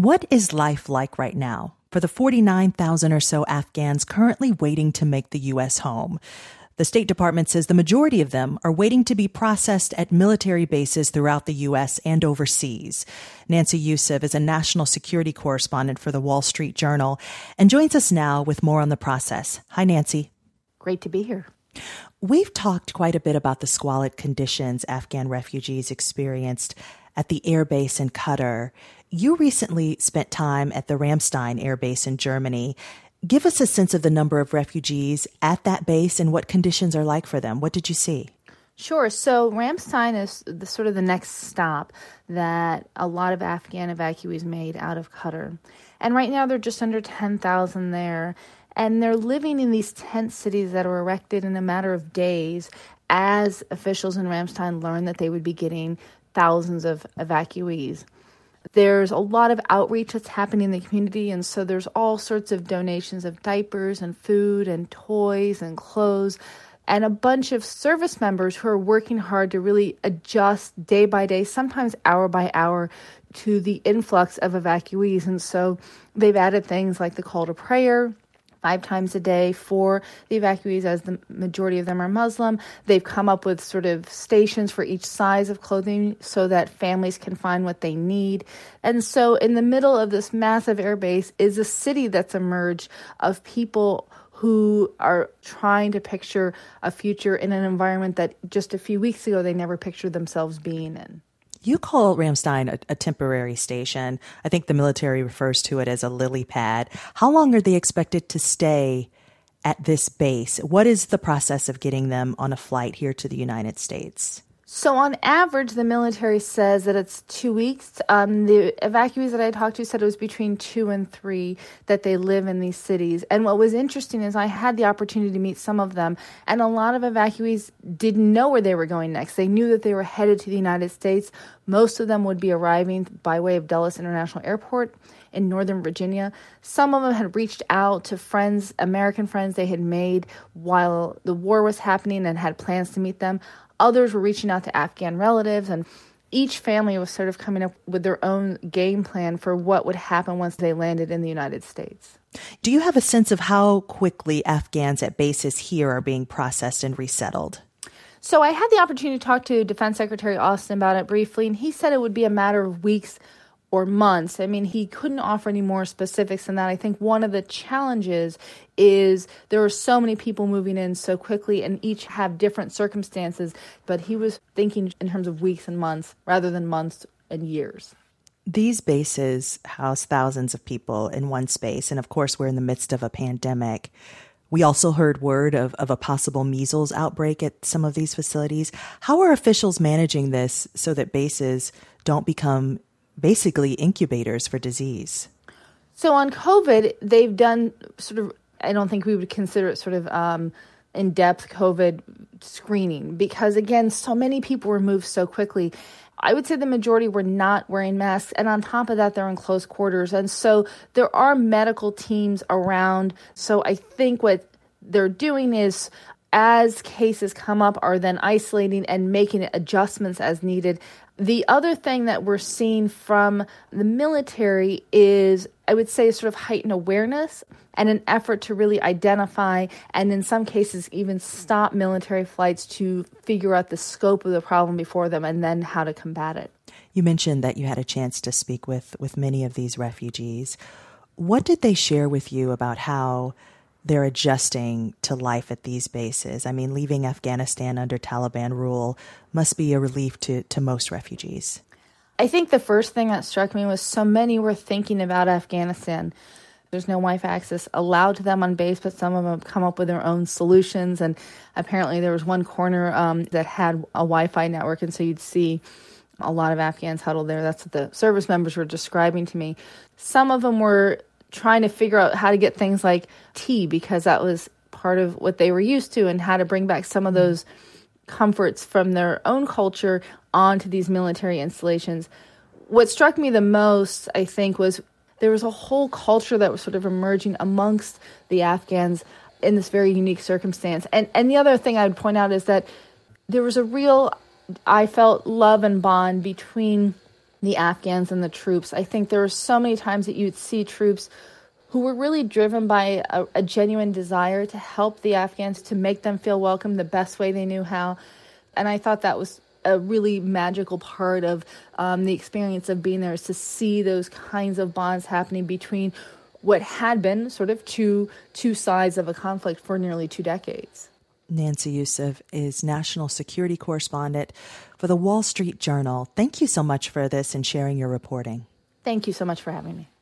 What is life like right now for the 49,000 or so Afghans currently waiting to make the U.S. home? The State Department says the majority of them are waiting to be processed at military bases throughout the U.S. and overseas. Nancy Youssef is a national security correspondent for the Wall Street Journal and joins us now with more on the process. Hi, Nancy. Great to be here. We've talked quite a bit about the squalid conditions Afghan refugees experienced at the air base in Qatar. You recently spent time at the Ramstein Air Base in Germany. Give us a sense of the number of refugees at that base and what conditions are like for them. What did you see? Sure. So Ramstein is sort of the next stop that a lot of Afghan evacuees made out of Qatar. And right now they're just under 10,000 there. And they're living in these tent cities that were erected in a matter of days as officials in Ramstein learned that they would be getting thousands of evacuees. There's a lot of outreach that's happening in the community, and so there's all sorts of donations of diapers and food and toys and clothes, and a bunch of service members who are working hard to really adjust day by day, sometimes hour by hour, to the influx of evacuees. And so they've added things like the call to prayer 5 times a day for the evacuees, as the majority of them are Muslim. They've come up with sort of stations for each size of clothing so that families can find what they need. And so in the middle of this massive airbase is a city that's emerged of people who are trying to picture a future in an environment that just a few weeks ago they never pictured themselves being in. You call Ramstein a temporary station. I think the military refers to it as a lily pad. How long are they expected to stay at this base? What is the process of getting them on a flight here to the United States? So on average, the military says that it's 2 weeks. The evacuees that I talked to said it was between 2 and 3 that they live in these cities. And what was interesting is I had the opportunity to meet some of them, and a lot of evacuees didn't know where they were going next. They knew that they were headed to the United States. Most of them would be arriving by way of Dulles International Airport in Northern Virginia. Some of them had reached out to friends, American friends they had made while the war was happening and had plans to meet them. Others were reaching out to Afghan relatives, and each family was sort of coming up with their own game plan for what would happen once they landed in the United States. Do you have a sense of how quickly Afghans at bases here are being processed and resettled? So I had the opportunity to talk to Defense Secretary Austin about it briefly, and he said it would be a matter of weeks or months. I mean, he couldn't offer any more specifics than that. I think one of the challenges is there are so many people moving in so quickly and each have different circumstances, but he was thinking in terms of weeks and months rather than months and years. These bases house thousands of people in one space, and of course we're in the midst of a pandemic. We also heard word of a possible measles outbreak at some of these facilities. How are officials managing this so that bases don't become basically incubators for disease? So on COVID, they've done sort of, I don't think we would consider it sort of in-depth COVID screening because, again, so many people were moved so quickly. I would say the majority were not wearing masks, and on top of that, they're in close quarters. And so there are medical teams around. So I think what they're doing is, as cases come up, are then isolating and making adjustments as needed. The other thing that we're seeing from the military is, I would say, sort of heightened awareness and an effort to really identify and in some cases even stop military flights to figure out the scope of the problem before them and then how to combat it. You mentioned that you had a chance to speak with many of these refugees. What did they share with you about how they're adjusting to life at these bases? I mean, leaving Afghanistan under Taliban rule must be a relief to most refugees. I think the first thing that struck me was so many were thinking about Afghanistan. There's no Wi-Fi access allowed to them on base, but some of them have come up with their own solutions. And apparently there was one corner that had a Wi-Fi network, and so you'd see a lot of Afghans huddled there. That's what the service members were describing to me. Some of them were trying to figure out how to get things like tea because that was part of what they were used to, and how to bring back some of those comforts from their own culture onto these military installations. What struck me the most, I think, was there was a whole culture that was sort of emerging amongst the Afghans in this very unique circumstance. And the other thing I would point out is that there was a real, I felt, love and bond between the Afghans and the troops. I think there were so many times that you'd see troops who were really driven by a genuine desire to help the Afghans, to make them feel welcome the best way they knew how. And I thought that was a really magical part of the experience of being there, is to see those kinds of bonds happening between what had been sort of two sides of a conflict for nearly 2 decades. Nancy Youssef is national security correspondent for the Wall Street Journal. Thank you so much for this and sharing your reporting. Thank you so much for having me.